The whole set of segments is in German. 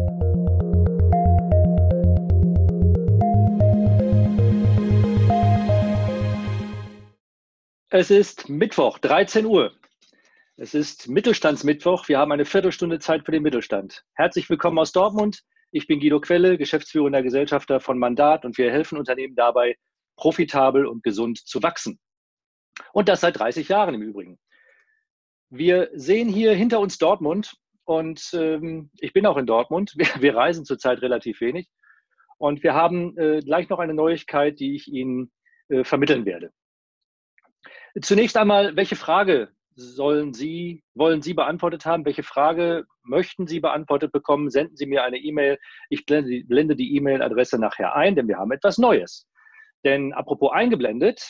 Es ist Mittwoch, 13 Uhr. Es ist Mittelstandsmittwoch. Wir haben eine Viertelstunde Zeit für den Mittelstand. Herzlich willkommen aus Dortmund. Ich bin Guido Quelle, geschäftsführender Gesellschafter von Mandat, und wir helfen Unternehmen dabei, profitabel und gesund zu wachsen. Und das seit 30 Jahren im Übrigen. Wir sehen hier hinter uns Dortmund und ich bin auch in Dortmund. Wir reisen zurzeit relativ wenig und wir haben gleich noch eine Neuigkeit, die ich Ihnen vermitteln werde. Zunächst einmal, welche Frage wollen Sie beantwortet haben? Welche Frage möchten Sie beantwortet bekommen? Senden Sie mir eine E-Mail. Ich blende die E-Mail-Adresse nachher ein, denn wir haben etwas Neues. Denn apropos eingeblendet,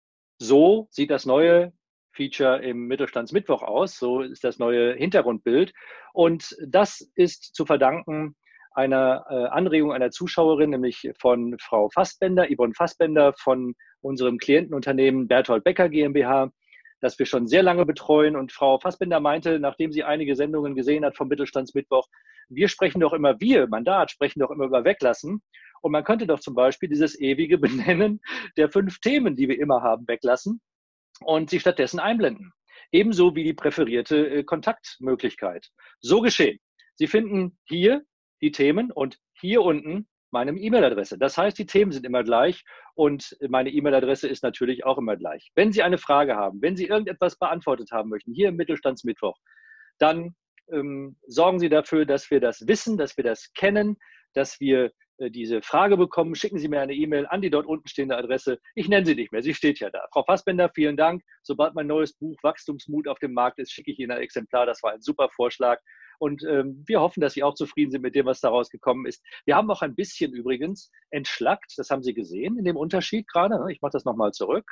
so sieht das neue Feature im Mittelstandsmittwoch aus. So ist das neue Hintergrundbild. Und das ist zu verdanken einer Anregung einer Zuschauerin, nämlich von Frau Fassbender, Yvonne Fassbender von unserem Klientenunternehmen Berthold Becker GmbH, das wir schon sehr lange betreuen. Und Frau Fassbender meinte, nachdem sie einige Sendungen gesehen hat vom Mittelstandsmittwoch, wir Mandat, sprechen doch immer über Weglassen. Und man könnte doch zum Beispiel dieses ewige Benennen der 5 Themen, die wir immer haben, weglassen und sie stattdessen einblenden. Ebenso wie die präferierte Kontaktmöglichkeit. So geschehen. Sie finden hier die Themen und hier unten meine E-Mail-Adresse. Das heißt, die Themen sind immer gleich und meine E-Mail-Adresse ist natürlich auch immer gleich. Wenn Sie eine Frage haben, wenn Sie irgendetwas beantwortet haben möchten, hier im Mittelstandsmittwoch, dann sorgen Sie dafür, dass wir das wissen, dass wir das kennen, dass wir diese Frage bekommen. Schicken Sie mir eine E-Mail an die dort unten stehende Adresse. Ich nenne sie nicht mehr, sie steht ja da. Frau Fassbender, vielen Dank. Sobald mein neues Buch Wachstumsmut auf dem Markt ist, schicke ich Ihnen ein Exemplar. Das war ein super Vorschlag. Und wir hoffen, dass Sie auch zufrieden sind mit dem, was daraus gekommen ist. Wir haben auch ein bisschen übrigens entschlackt. Das haben Sie gesehen in dem Unterschied gerade. Ich mache das nochmal zurück.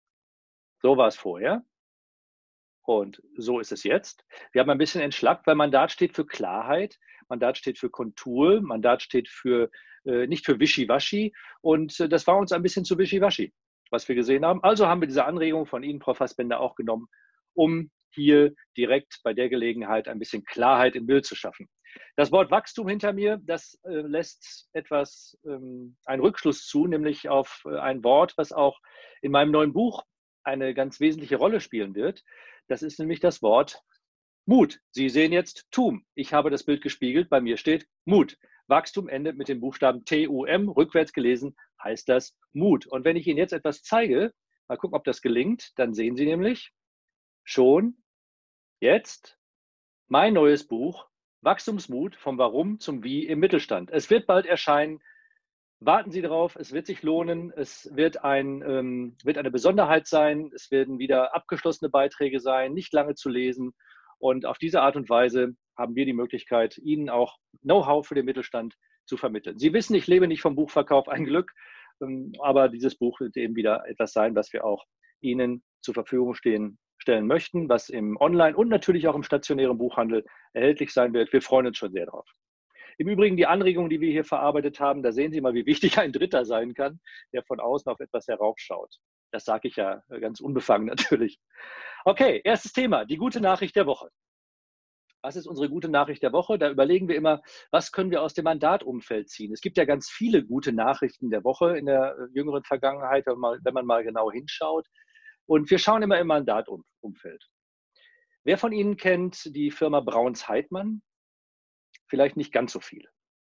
So war es vorher. Und so ist es jetzt. Wir haben ein bisschen entschlackt, weil Mandat steht für Klarheit, Mandat steht für Kontur, Mandat steht für nicht für Wischiwaschi. Und das war uns ein bisschen zu Wischiwaschi, was wir gesehen haben. Also haben wir diese Anregung von Ihnen, Frau Fassbender, auch genommen, um hier direkt bei der Gelegenheit ein bisschen Klarheit im Bild zu schaffen. Das Wort Wachstum hinter mir, das lässt einen Rückschluss zu, nämlich auf ein Wort, was auch in meinem neuen Buch eine ganz wesentliche Rolle spielen wird. Das ist nämlich das Wort Mut. Sie sehen jetzt TUM. Ich habe das Bild gespiegelt. Bei mir steht Mut. Wachstum endet mit dem Buchstaben TUM. Rückwärts gelesen heißt das Mut. Und wenn ich Ihnen jetzt etwas zeige, mal gucken, ob das gelingt, dann sehen Sie nämlich schon jetzt mein neues Buch Wachstumsmut vom Warum zum Wie im Mittelstand. Es wird bald erscheinen. Warten Sie drauf, es wird sich lohnen, es wird eine Besonderheit sein, es werden wieder abgeschlossene Beiträge sein, nicht lange zu lesen. Und auf diese Art und Weise haben wir die Möglichkeit, Ihnen auch Know-how für den Mittelstand zu vermitteln. Sie wissen, ich lebe nicht vom Buchverkauf, ein Glück, aber dieses Buch wird eben wieder etwas sein, was wir auch Ihnen zur Verfügung stellen möchten, was im Online- und natürlich auch im stationären Buchhandel erhältlich sein wird. Wir freuen uns schon sehr drauf. Im Übrigen die Anregungen, die wir hier verarbeitet haben, da sehen Sie mal, wie wichtig ein Dritter sein kann, der von außen auf etwas heraufschaut. Das sage ich ja ganz unbefangen natürlich. Okay, erstes Thema, die gute Nachricht der Woche. Was ist unsere gute Nachricht der Woche? Da überlegen wir immer, was können wir aus dem Mandatumfeld ziehen? Es gibt ja ganz viele gute Nachrichten der Woche in der jüngeren Vergangenheit, wenn man mal genau hinschaut. Und wir schauen immer im Mandatumfeld. Wer von Ihnen kennt die Firma Braun-Heitmann? Vielleicht nicht ganz so viele.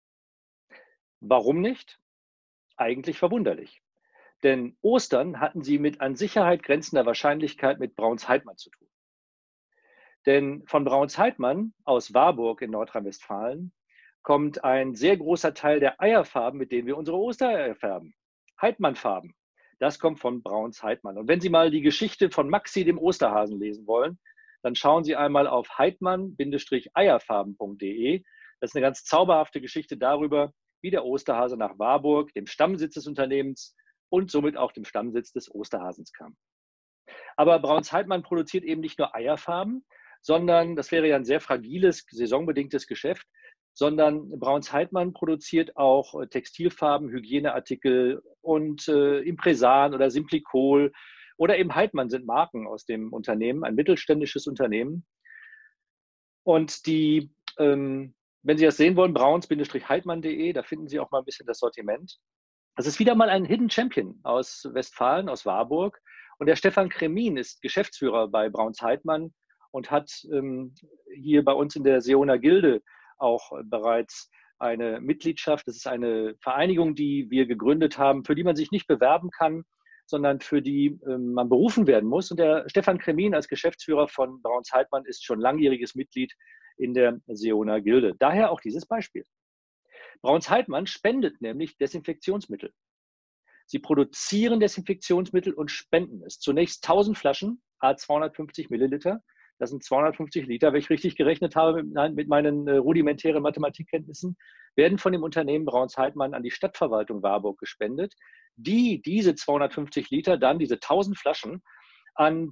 Warum nicht? Eigentlich verwunderlich. Denn Ostern hatten sie mit an Sicherheit grenzender Wahrscheinlichkeit mit Braun-Heitmann zu tun. Denn von Braun-Heitmann aus Warburg in Nordrhein-Westfalen kommt ein sehr großer Teil der Eierfarben, mit denen wir unsere Ostereier färben. Heitmann-Farben. Das kommt von Braun-Heitmann. Und wenn Sie mal die Geschichte von Maxi, dem Osterhasen, lesen wollen, dann schauen Sie einmal auf heitmann-eierfarben.de. Das ist eine ganz zauberhafte Geschichte darüber, wie der Osterhase nach Warburg, dem Stammsitz des Unternehmens und somit auch dem Stammsitz des Osterhasens kam. Aber Braun-Heitmann produziert eben nicht nur Eierfarben, sondern, das wäre ja ein sehr fragiles, saisonbedingtes Geschäft, sondern Braun-Heitmann produziert auch Textilfarben, Hygieneartikel und Impresan oder Simplicol oder eben Heitmann sind Marken aus dem Unternehmen, ein mittelständisches Unternehmen. Und die Wenn Sie das sehen wollen, brauns-heidmann.de, da finden Sie auch mal ein bisschen das Sortiment. Das ist wieder mal ein Hidden Champion aus Westfalen, aus Warburg. Und der Stefan Kremin ist Geschäftsführer bei Brauns-Heidmann und hat hier bei uns in der Seoner Gilde auch bereits eine Mitgliedschaft. Das ist eine Vereinigung, die wir gegründet haben, für die man sich nicht bewerben kann, sondern für die man berufen werden muss. Und der Stefan Kremin als Geschäftsführer von Brauns-Heidmann ist schon langjähriges Mitglied in der Seoner Gilde. Daher auch dieses Beispiel. Brauns-Heidmann spendet nämlich Desinfektionsmittel. Sie produzieren Desinfektionsmittel und spenden es. Zunächst 1000 Flaschen, à 250 Milliliter. Das sind 250 Liter, wenn ich richtig gerechnet habe mit meinen rudimentären Mathematikkenntnissen, werden von dem Unternehmen Brauns-Heidmann an die Stadtverwaltung Warburg gespendet, die diese 250 Liter dann, diese 1000 Flaschen, an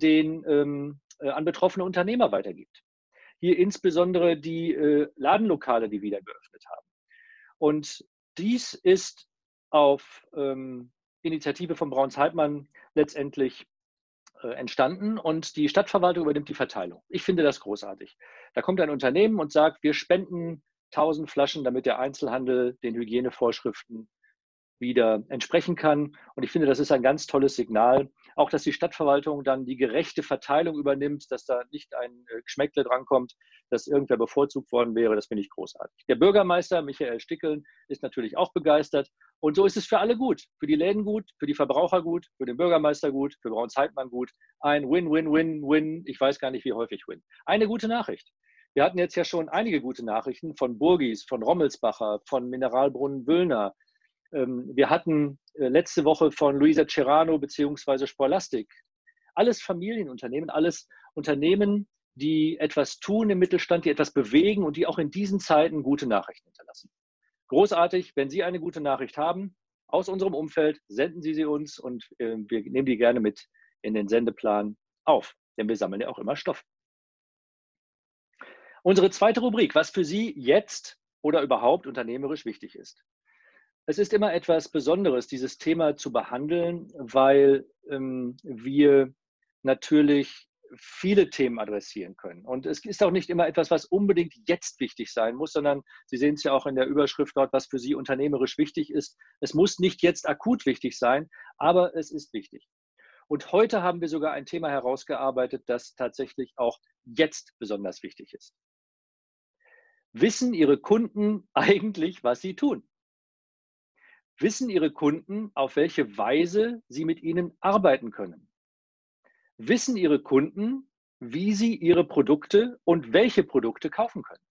betroffene Unternehmer weitergibt. Hier insbesondere die Ladenlokale, die wieder geöffnet haben. Und dies ist auf Initiative von Brauns-Heidmann letztendlich entstanden und die Stadtverwaltung übernimmt die Verteilung. Ich finde das großartig. Da kommt ein Unternehmen und sagt, wir spenden 1000 Flaschen, damit der Einzelhandel den Hygienevorschriften wieder entsprechen kann. Und ich finde, das ist ein ganz tolles Signal. Auch, dass die Stadtverwaltung dann die gerechte Verteilung übernimmt, dass da nicht ein Geschmäckle drankommt, dass irgendwer bevorzugt worden wäre, das finde ich großartig. Der Bürgermeister Michael Stickeln ist natürlich auch begeistert. Und so ist es für alle gut. Für die Läden gut, für die Verbraucher gut, für den Bürgermeister gut, für Brauns-Heidmann gut. Ein Win-Win-Win-Win. Ich weiß gar nicht, wie häufig Win. Eine gute Nachricht. Wir hatten jetzt ja schon einige gute Nachrichten von Burgis, von Rommelsbacher, von Mineralbrunnen Wüllner. Wir hatten letzte Woche von Luisa Cerano bzw. Sporlastic. Alles Familienunternehmen, alles Unternehmen, die etwas tun im Mittelstand, die etwas bewegen und die auch in diesen Zeiten gute Nachrichten hinterlassen. Großartig, wenn Sie eine gute Nachricht haben aus unserem Umfeld, senden Sie sie uns und wir nehmen die gerne mit in den Sendeplan auf, denn wir sammeln ja auch immer Stoff. Unsere zweite Rubrik, was für Sie jetzt oder überhaupt unternehmerisch wichtig ist. Es ist immer etwas Besonderes, dieses Thema zu behandeln, weil wir natürlich viele Themen adressieren können. Und es ist auch nicht immer etwas, was unbedingt jetzt wichtig sein muss, sondern Sie sehen es ja auch in der Überschrift dort, was für Sie unternehmerisch wichtig ist. Es muss nicht jetzt akut wichtig sein, aber es ist wichtig. Und heute haben wir sogar ein Thema herausgearbeitet, das tatsächlich auch jetzt besonders wichtig ist. Wissen Ihre Kunden eigentlich, was sie tun? Wissen Ihre Kunden, auf welche Weise Sie mit ihnen arbeiten können? Wissen Ihre Kunden, wie sie Ihre Produkte und welche Produkte kaufen können?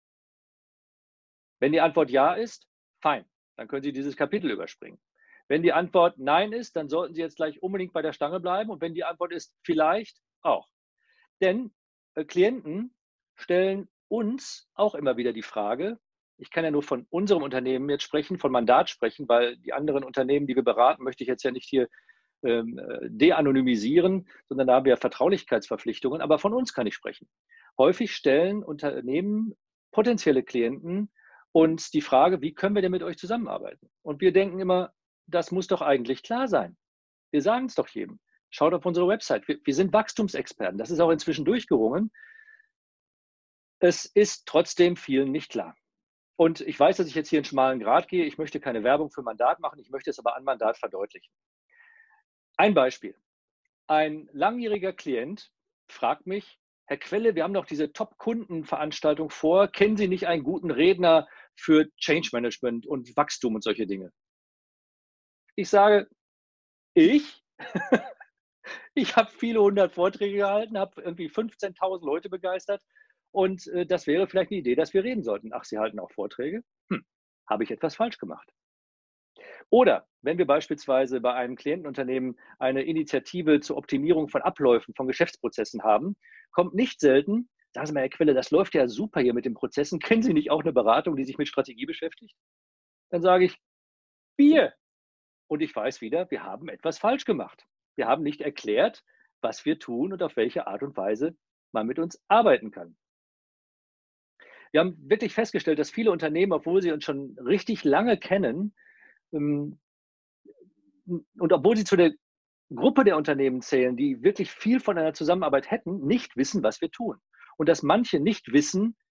Wenn die Antwort ja ist, fein, dann können Sie dieses Kapitel überspringen. Wenn die Antwort nein ist, dann sollten Sie jetzt gleich unbedingt bei der Stange bleiben. Und wenn die Antwort ist vielleicht, auch. Denn Klienten stellen uns auch immer wieder die Frage, ich kann ja nur von unserem Unternehmen jetzt sprechen, von Mandat sprechen, weil die anderen Unternehmen, die wir beraten, möchte ich jetzt ja nicht hier de-anonymisieren, sondern da haben wir Vertraulichkeitsverpflichtungen. Aber von uns kann ich sprechen. Häufig stellen Unternehmen potenzielle Klienten uns die Frage, wie können wir denn mit euch zusammenarbeiten? Und wir denken immer, das muss doch eigentlich klar sein. Wir sagen es doch jedem. Schaut auf unsere Website. Wir sind Wachstumsexperten. Das ist auch inzwischen durchgerungen. Es ist trotzdem vielen nicht klar. Und ich weiß, dass ich jetzt hier einen schmalen Grat gehe. Ich möchte keine Werbung für Mandat machen. Ich möchte es aber an Mandat verdeutlichen. Ein Beispiel. Ein langjähriger Klient fragt mich, Herr Quelle, wir haben doch diese Top-Kundenveranstaltung vor. Kennen Sie nicht einen guten Redner für Change Management und Wachstum und solche Dinge? Ich sage, ich habe viele hundert Vorträge gehalten, habe irgendwie 15.000 Leute begeistert. Und das wäre vielleicht eine Idee, dass wir reden sollten. Ach, Sie halten auch Vorträge? Habe ich etwas falsch gemacht? Oder wenn wir beispielsweise bei einem Klientenunternehmen eine Initiative zur Optimierung von Abläufen, von Geschäftsprozessen haben, kommt nicht selten, sagen Sie mal, Herr Quelle, das läuft ja super hier mit den Prozessen. Kennen Sie nicht auch eine Beratung, die sich mit Strategie beschäftigt? Dann sage ich, wir. Und ich weiß wieder, wir haben etwas falsch gemacht. Wir haben nicht erklärt, was wir tun und auf welche Art und Weise man mit uns arbeiten kann. Wir haben wirklich festgestellt, dass viele Unternehmen, obwohl sie uns schon richtig lange kennen und obwohl sie zu der Gruppe der Unternehmen zählen, die wirklich viel von einer Zusammenarbeit hätten, nicht wissen, was wir tun. Und dass manche nicht wissen,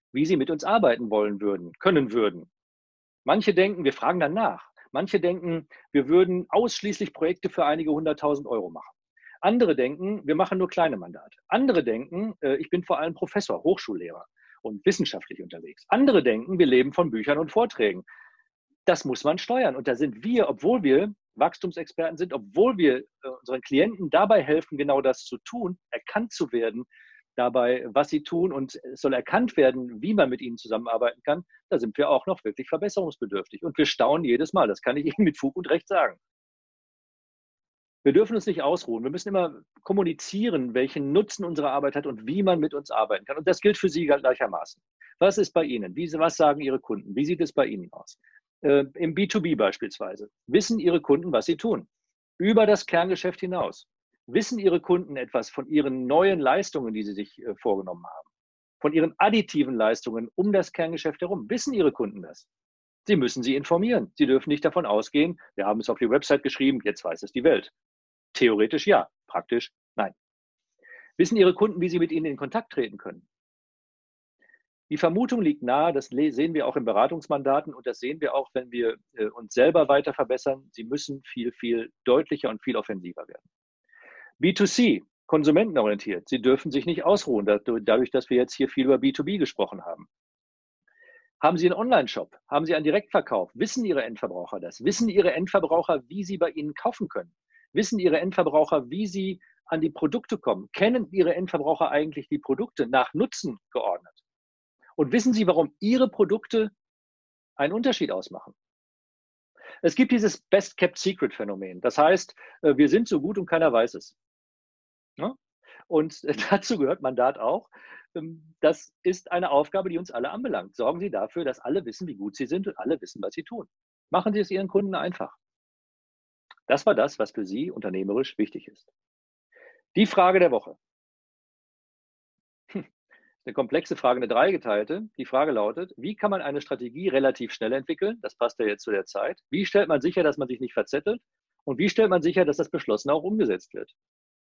wie sie mit uns arbeiten wollen würden, können würden. Manche denken, wir fragen dann nach. Manche denken, wir würden ausschließlich Projekte für einige 100.000 € machen. Andere denken, wir machen nur kleine Mandate. Andere denken, ich bin vor allem Professor, Hochschullehrer und wissenschaftlich unterwegs. Andere denken, wir leben von Büchern und Vorträgen. Das muss man steuern. Und da sind wir, obwohl wir Wachstumsexperten sind, obwohl wir unseren Klienten dabei helfen, genau das zu tun, erkannt zu werden dabei, was sie tun, und es soll erkannt werden, wie man mit ihnen zusammenarbeiten kann, da sind wir auch noch wirklich verbesserungsbedürftig. Und wir staunen jedes Mal, das kann ich Ihnen mit Fug und Recht sagen. Wir dürfen uns nicht ausruhen. Wir müssen immer kommunizieren, welchen Nutzen unsere Arbeit hat und wie man mit uns arbeiten kann. Und das gilt für Sie gleichermaßen. Was ist bei Ihnen? Was sagen Ihre Kunden? Wie sieht es bei Ihnen aus? Im B2B beispielsweise. Wissen Ihre Kunden, was sie tun? Über das Kerngeschäft hinaus. Wissen Ihre Kunden etwas von Ihren neuen Leistungen, die Sie sich vorgenommen haben? Von Ihren additiven Leistungen um das Kerngeschäft herum? Wissen Ihre Kunden das? Sie müssen sie informieren. Sie dürfen nicht davon ausgehen, wir haben es auf die Website geschrieben, jetzt weiß es die Welt. Theoretisch ja, praktisch nein. Wissen Ihre Kunden, wie Sie mit ihnen in Kontakt treten können? Die Vermutung liegt nahe, das sehen wir auch in Beratungsmandaten und das sehen wir auch, wenn wir uns selber weiter verbessern. Sie müssen viel, viel deutlicher und viel offensiver werden. B2C, konsumentenorientiert. Sie dürfen sich nicht ausruhen, dadurch, dass wir jetzt hier viel über B2B gesprochen haben. Haben Sie einen Online-Shop? Haben Sie einen Direktverkauf? Wissen Ihre Endverbraucher das? Wissen Ihre Endverbraucher, wie sie bei Ihnen kaufen können? Wissen Ihre Endverbraucher, wie sie an die Produkte kommen? Kennen Ihre Endverbraucher eigentlich die Produkte nach Nutzen geordnet? Und wissen Sie, warum Ihre Produkte einen Unterschied ausmachen? Es gibt dieses Best-Kept-Secret-Phänomen. Das heißt, wir sind so gut und keiner weiß es. Ja? Und dazu gehört Mandat auch. Das ist eine Aufgabe, die uns alle anbelangt. Sorgen Sie dafür, dass alle wissen, wie gut Sie sind und alle wissen, was Sie tun. Machen Sie es Ihren Kunden einfach. Das war das, was für Sie unternehmerisch wichtig ist. Die Frage der Woche. Eine komplexe Frage, eine dreigeteilte. Die Frage lautet, wie kann man eine Strategie relativ schnell entwickeln? Das passt ja jetzt zu der Zeit. Wie stellt man sicher, dass man sich nicht verzettelt? Und wie stellt man sicher, dass das Beschlossene auch umgesetzt wird?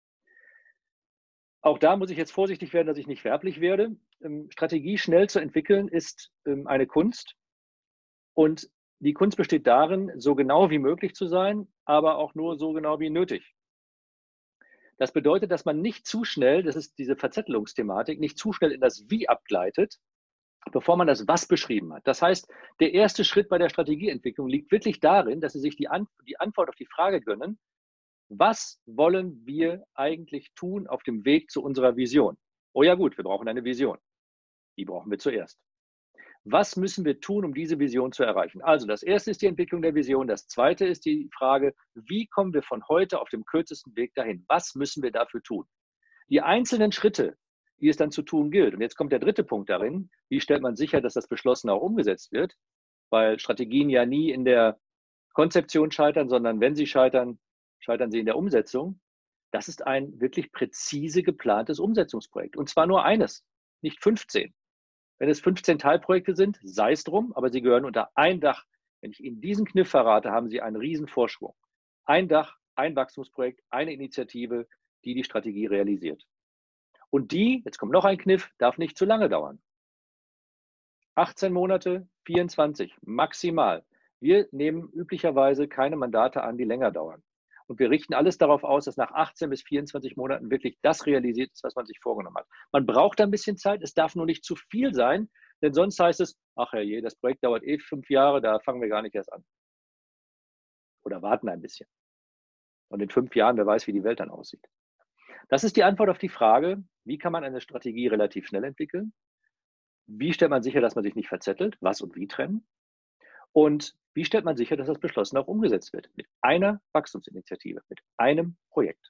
Auch da muss ich jetzt vorsichtig werden, dass ich nicht werblich werde. Strategie schnell zu entwickeln ist eine Kunst. Und die Kunst besteht darin, so genau wie möglich zu sein, aber auch nur so genau wie nötig. Das bedeutet, dass man nicht zu schnell, das ist diese Verzettelungsthematik, nicht zu schnell in das Wie abgleitet, bevor man das Was beschrieben hat. Das heißt, der erste Schritt bei der Strategieentwicklung liegt wirklich darin, dass Sie sich die Antwort auf die Frage gönnen, was wollen wir eigentlich tun auf dem Weg zu unserer Vision? Oh ja gut, wir brauchen eine Vision. Die brauchen wir zuerst. Was müssen wir tun, um diese Vision zu erreichen? Also das erste ist die Entwicklung der Vision. Das zweite ist die Frage, wie kommen wir von heute auf dem kürzesten Weg dahin? Was müssen wir dafür tun? Die einzelnen Schritte, die es dann zu tun gilt. Und jetzt kommt der dritte Punkt darin. Wie stellt man sicher, dass das Beschlossene auch umgesetzt wird? Weil Strategien ja nie in der Konzeption scheitern, sondern wenn sie scheitern, scheitern sie in der Umsetzung. Das ist ein wirklich präzise geplantes Umsetzungsprojekt. Und zwar nur eines, nicht 15. Wenn es 15 Teilprojekte sind, sei es drum, aber sie gehören unter ein Dach. Wenn ich Ihnen diesen Kniff verrate, haben Sie einen riesen Vorsprung. Ein Dach, ein Wachstumsprojekt, eine Initiative, die die Strategie realisiert. Und die, jetzt kommt noch ein Kniff, darf nicht zu lange dauern. 18 Monate, 24 maximal. Wir nehmen üblicherweise keine Mandate an, die länger dauern. Und wir richten alles darauf aus, dass nach 18 bis 24 Monaten wirklich das realisiert ist, was man sich vorgenommen hat. Man braucht ein bisschen Zeit, es darf nur nicht zu viel sein, denn sonst heißt es, ach herrje, das Projekt dauert 5 Jahre, da fangen wir gar nicht erst an. Oder warten ein bisschen. Und in 5 Jahren, wer weiß, wie die Welt dann aussieht. Das ist die Antwort auf die Frage, wie kann man eine Strategie relativ schnell entwickeln? Wie stellt man sicher, dass man sich nicht verzettelt? Was und wie trennen? Und wie stellt man sicher, dass das Beschlossene auch umgesetzt wird? Mit einer Wachstumsinitiative, mit einem Projekt.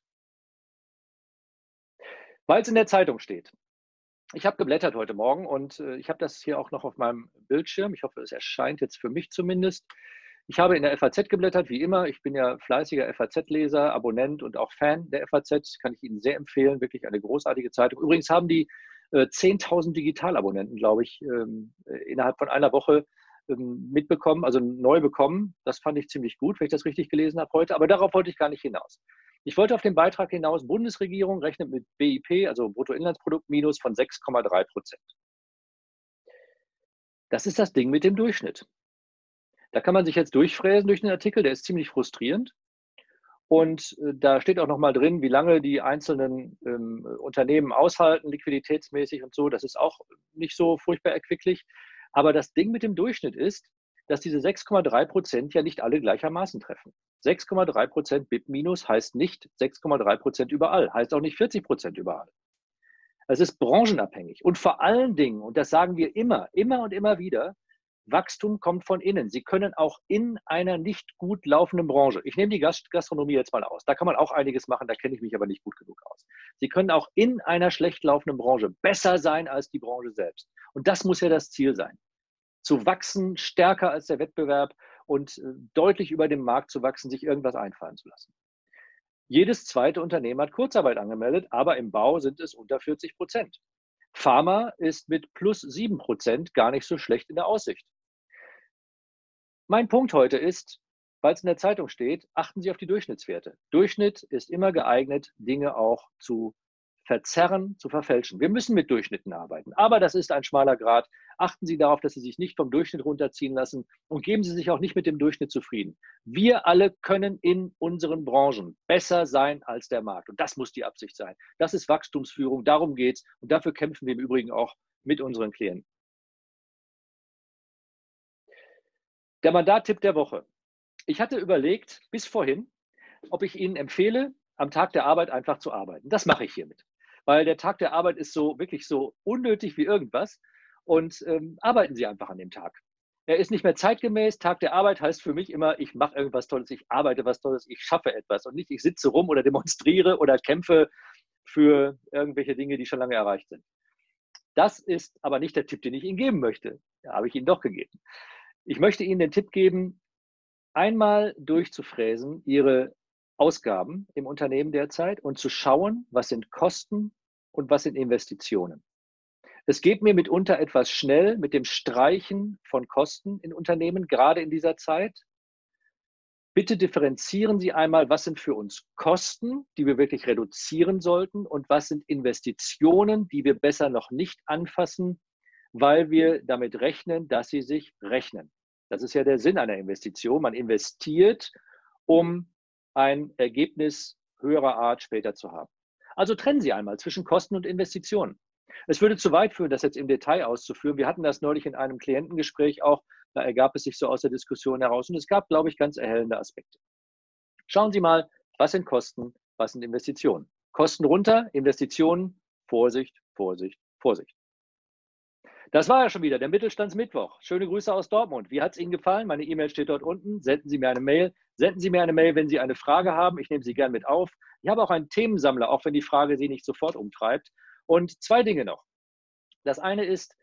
Weil es in der Zeitung steht. Ich habe geblättert heute Morgen und ich habe das hier auch noch auf meinem Bildschirm. Ich hoffe, es erscheint jetzt für mich zumindest. Ich habe in der FAZ geblättert, wie immer. Ich bin ja fleißiger FAZ-Leser, Abonnent und auch Fan der FAZ. Kann ich Ihnen sehr empfehlen. Wirklich eine großartige Zeitung. Übrigens haben die 10.000 Digitalabonnenten, glaube ich, innerhalb von einer Woche mitbekommen, also neu bekommen. Das fand ich ziemlich gut, wenn ich das richtig gelesen habe heute. Aber darauf wollte ich gar nicht hinaus. Ich wollte auf den Beitrag hinaus, Bundesregierung rechnet mit BIP, also Bruttoinlandsprodukt, minus von 6,3%. Das ist das Ding mit dem Durchschnitt. Da kann man sich jetzt durchfräsen durch den Artikel, der ist ziemlich frustrierend. Und da steht auch nochmal drin, wie lange die einzelnen Unternehmen aushalten, liquiditätsmäßig und so. Das ist auch nicht so furchtbar erquicklich. Aber das Ding mit dem Durchschnitt ist, dass diese 6,3% ja nicht alle gleichermaßen treffen. 6,3% BIP minus heißt nicht 6,3% überall, heißt auch nicht 40% überall. Es ist branchenabhängig. Und vor allen Dingen, und das sagen wir immer und immer wieder, Wachstum kommt von innen. Sie können auch in einer nicht gut laufenden Branche, ich nehme die Gastronomie jetzt mal aus, da kann man auch einiges machen, da kenne ich mich aber nicht gut genug aus. Sie können auch in einer schlecht laufenden Branche besser sein als die Branche selbst. Und das muss ja das Ziel sein. Zu wachsen, stärker als der Wettbewerb und deutlich über dem Markt zu wachsen, sich irgendwas einfallen zu lassen. Jedes zweite Unternehmen hat Kurzarbeit angemeldet, aber im Bau sind es unter 40%. Pharma ist mit plus 7% gar nicht so schlecht in der Aussicht. Mein Punkt heute ist, weil es in der Zeitung steht, achten Sie auf die Durchschnittswerte. Durchschnitt ist immer geeignet, Dinge auch zu verzerren, zu verfälschen. Wir müssen mit Durchschnitten arbeiten, aber das ist ein schmaler Grat. Achten Sie darauf, dass Sie sich nicht vom Durchschnitt runterziehen lassen und geben Sie sich auch nicht mit dem Durchschnitt zufrieden. Wir alle können in unseren Branchen besser sein als der Markt und das muss die Absicht sein. Das ist Wachstumsführung, darum geht's und dafür kämpfen wir im Übrigen auch mit unseren Klienten. Der Mandattipp der Woche. Ich hatte überlegt, bis vorhin, ob ich Ihnen empfehle, am Tag der Arbeit einfach zu arbeiten. Das mache ich hiermit. Weil der Tag der Arbeit ist so wirklich so unnötig wie irgendwas. Und arbeiten Sie einfach an dem Tag. Er ist nicht mehr zeitgemäß. Tag der Arbeit heißt für mich immer, ich mache irgendwas Tolles, ich arbeite was Tolles, ich schaffe etwas und nicht, ich sitze rum oder demonstriere oder kämpfe für irgendwelche Dinge, die schon lange erreicht sind. Das ist aber nicht der Tipp, den ich Ihnen geben möchte. Ja, habe ich Ihnen doch gegeben. Ich möchte Ihnen den Tipp geben, einmal durchzufräsen, Ihre Ausgaben im Unternehmen derzeit und zu schauen, was sind Kosten und was sind Investitionen. Es geht mir mitunter etwas schnell mit dem Streichen von Kosten in Unternehmen, gerade in dieser Zeit. Bitte differenzieren Sie einmal, was sind für uns Kosten, die wir wirklich reduzieren sollten und was sind Investitionen, die wir besser noch nicht anfassen, weil wir damit rechnen, dass sie sich rechnen. Das ist ja der Sinn einer Investition. Man investiert, um ein Ergebnis höherer Art später zu haben. Also trennen Sie einmal zwischen Kosten und Investitionen. Es würde zu weit führen, das jetzt im Detail auszuführen. Wir hatten das neulich in einem Klientengespräch auch. Da ergab es sich so aus der Diskussion heraus. Und es gab, glaube ich, ganz erhellende Aspekte. Schauen Sie mal, was sind Kosten, was sind Investitionen. Kosten runter, Investitionen, Vorsicht, Vorsicht, Vorsicht. Das war ja schon wieder der Mittelstandsmittwoch. Schöne Grüße aus Dortmund. Wie hat es Ihnen gefallen? Meine E-Mail steht dort unten. Senden Sie mir eine Mail. Senden Sie mir eine Mail, wenn Sie eine Frage haben. Ich nehme sie gern mit auf. Ich habe auch einen Themensammler, auch wenn die Frage Sie nicht sofort umtreibt. Und zwei Dinge noch. Das eine ist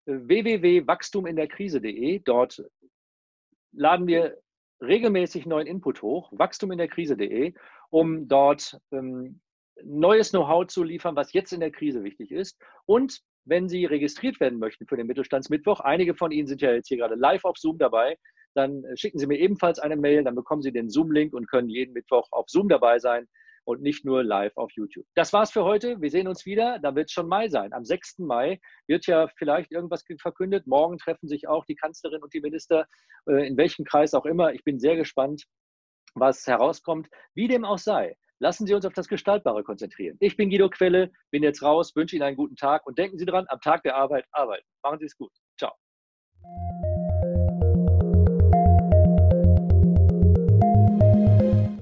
www.wachstuminderkrise.de. Dort laden wir regelmäßig neuen Input hoch. Wachstuminderkrise.de, um dort neues Know-how zu liefern, was jetzt in der Krise wichtig ist. Und wenn Sie registriert werden möchten für den Mittelstandsmittwoch, einige von Ihnen sind ja jetzt hier gerade live auf Zoom dabei, dann schicken Sie mir ebenfalls eine Mail, dann bekommen Sie den Zoom-Link und können jeden Mittwoch auf Zoom dabei sein und nicht nur live auf YouTube. Das war's für heute. Wir sehen uns wieder. Dann wird es schon Mai sein. Am 6. Mai wird ja vielleicht irgendwas verkündet. Morgen treffen sich auch die Kanzlerin und die Minister, in welchem Kreis auch immer. Ich bin sehr gespannt, was herauskommt. Wie dem auch sei. Lassen Sie uns auf das Gestaltbare konzentrieren. Ich bin Guido Quelle, bin jetzt raus, wünsche Ihnen einen guten Tag und denken Sie dran, am Tag der Arbeit arbeiten. Machen Sie es gut. Ciao.